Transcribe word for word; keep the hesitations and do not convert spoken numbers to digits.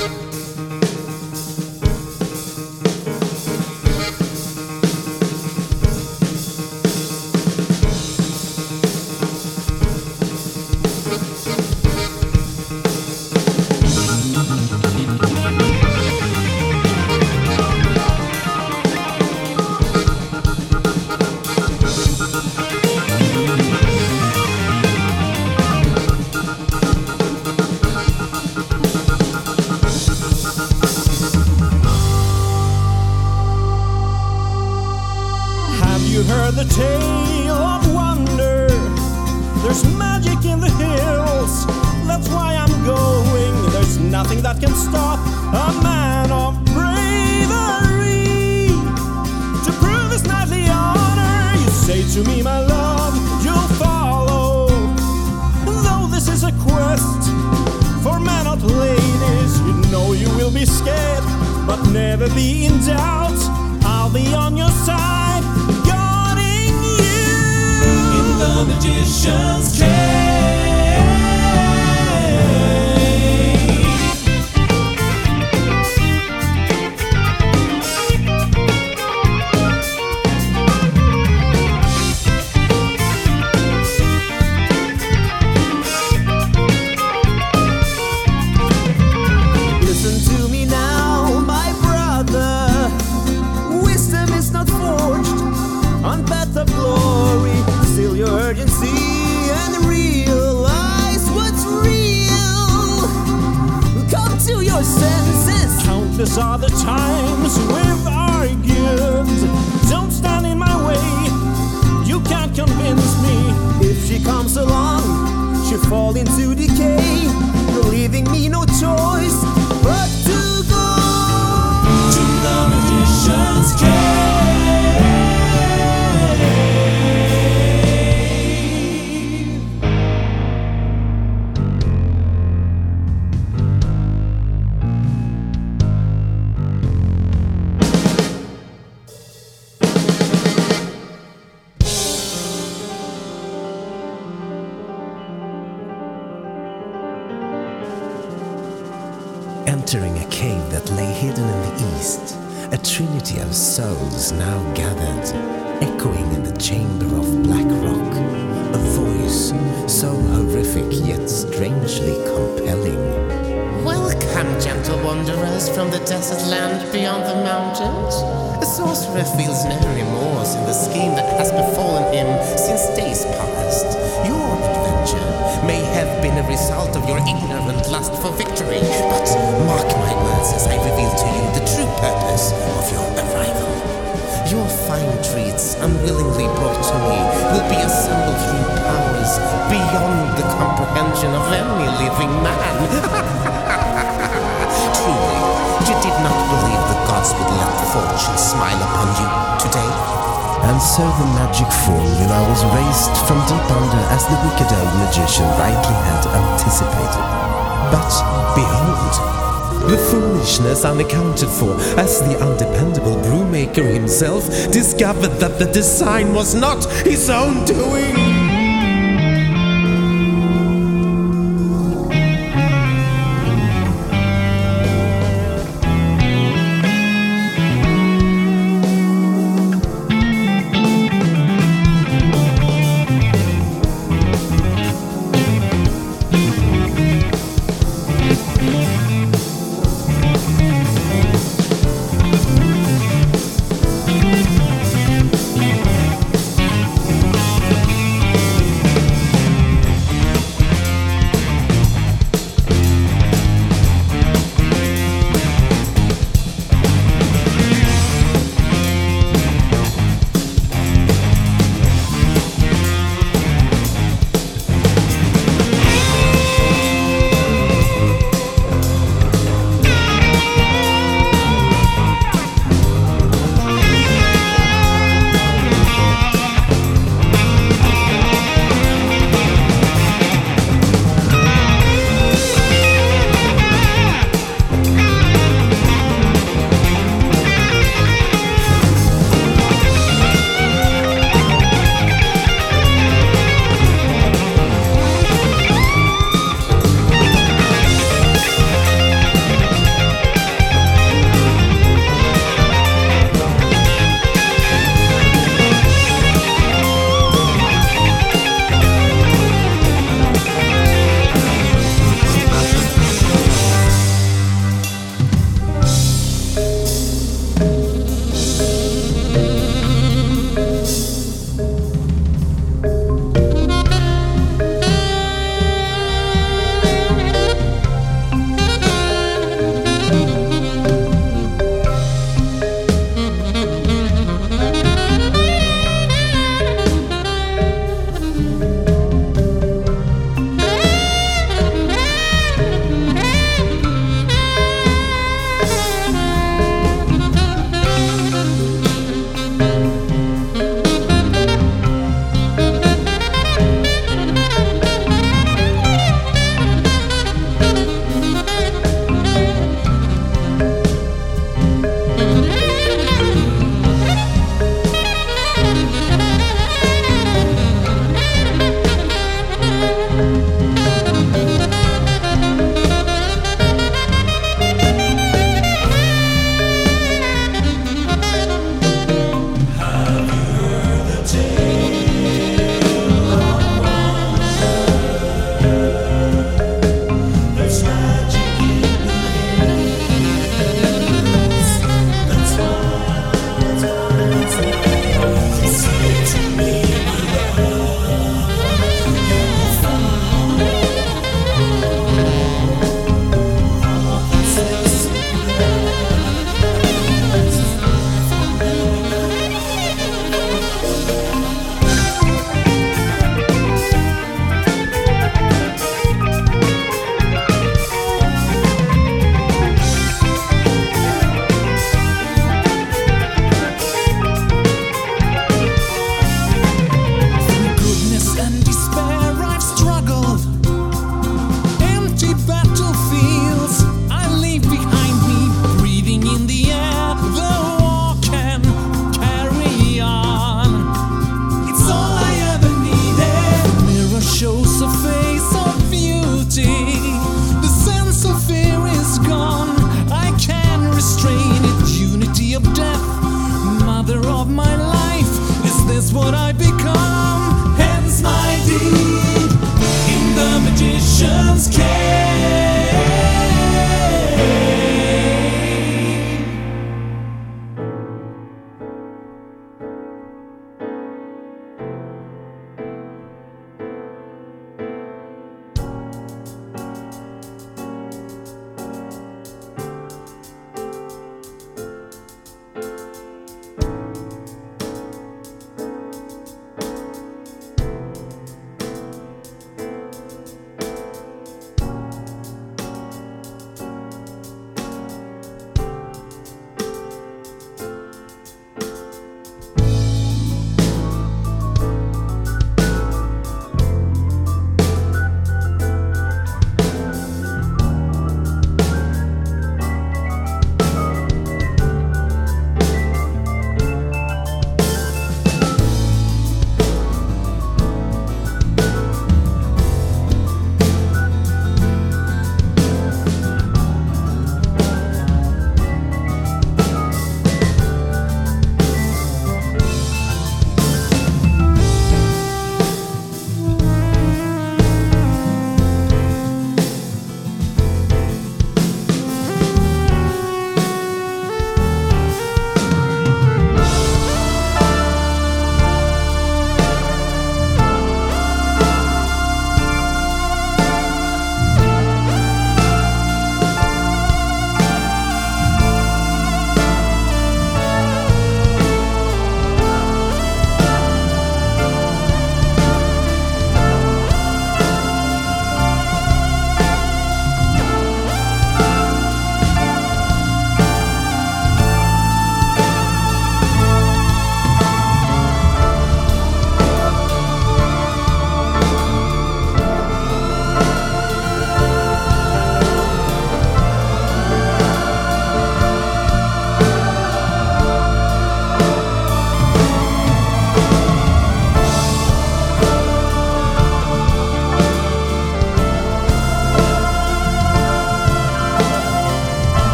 You heard the tale of wonder. There's magic in the hills. That's why I'm going. There's nothing that can stop a man of bravery. To prove this knightly honor, you say to me, my love, you'll follow. Though this is a quest for men, not ladies, you know you will be scared, but never be in doubt. I'll be on your side, the magician's cave. Listen to me now, my brother. Wisdom is not forged on path of glory. Still your urgency and realize what's real. Come to your senses. Countless are the times we've argued. Don't stand in my way. You can't convince me. If she comes along, she'll fall into decay, leaving me no choice but to go to the magician's cave. Entering a cave that lay hidden in the east, a trinity of souls now gathered, echoing in the chamber of black rock, a voice so horrific yet strangely compelling. Welcome, gentle wanderers from the desert land beyond the mountains. A sorcerer feels no remorse in the scheme that has befallen him since days past. Your adventure may have been a result of your ignorant lust for victory, but mark my words as I reveal to you the true purpose of your arrival. Your fine treats, unwillingly brought to me, will be assembled through powers beyond the comprehension of any living man. Truly, you did not believe the gods would let fortune smile upon you today? And so the magic formula was raised from deep under, as the wicked old magician rightly had anticipated. But behold, the foolishness unaccounted for, as the undependable brewmaker himself discovered that the design was not his own doing.